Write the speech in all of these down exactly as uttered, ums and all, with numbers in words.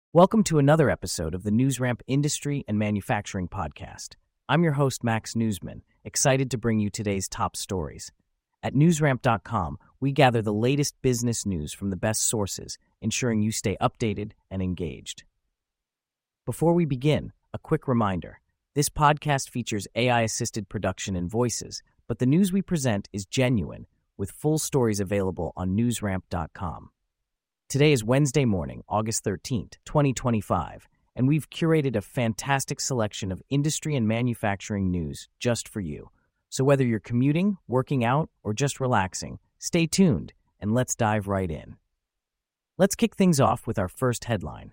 Welcome to another episode of the NewsRamp Industry and Manufacturing Podcast. I'm your host, Max Newsman, excited to bring you today's top stories. At newsramp dot com, we gather the latest business news from the best sources, ensuring you stay updated and engaged. Before we begin, a quick reminder. This podcast features A I-assisted production and voices, but the news we present is genuine, with full stories available on newsramp dot com. Today is Wednesday morning, August thirteenth, twenty twenty-five, and we've curated a fantastic selection of industry and manufacturing news just for you. So whether you're commuting, working out, or just relaxing, stay tuned and let's dive right in. Let's kick things off with our first headline.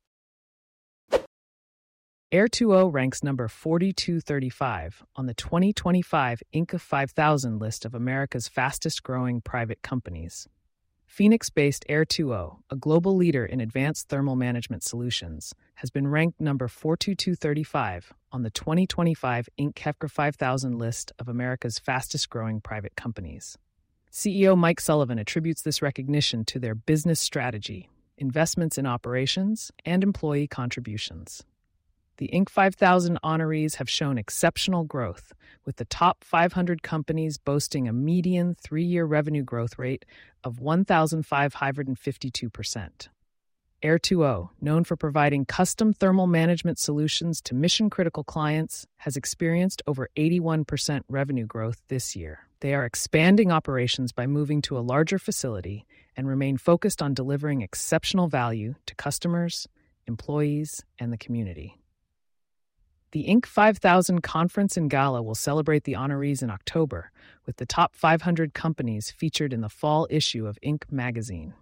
Air two O ranks number forty-two thirty-five on the twenty twenty-five Inc five thousand list of America's fastest-growing private companies. Phoenix-based Air two O, a global leader in advanced thermal management solutions, has been ranked number forty-two thirty-five on the twenty twenty-five Inc five thousand list of America's fastest-growing private companies. C E O Mike Sullivan attributes this recognition to their business strategy, investments in operations, and employee contributions. The Inc five thousand honorees have shown exceptional growth, with the top five hundred companies boasting a median three-year revenue growth rate of one thousand five hundred fifty-two percent. Air two O, known for providing custom thermal management solutions to mission-critical clients, has experienced over eighty-one percent revenue growth this year. They are expanding operations by moving to a larger facility and remain focused on delivering exceptional value to customers, employees, and the community. The Inc five thousand Conference and Gala will celebrate the honorees in October, with the top five hundred companies featured in the fall issue of Inc magazine.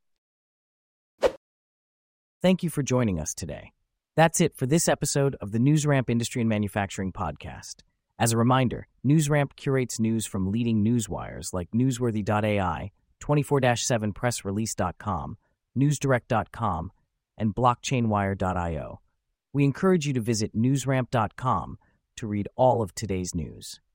Thank you for joining us today. That's it for this episode of the NewsRamp Industry and Manufacturing Podcast. As a reminder, NewsRamp curates news from leading newswires like newsworthy dot A I, twenty-four seven press release dot com, newsdirect dot com, and blockchain wire dot io. We encourage you to visit newsramp dot com to read all of today's news.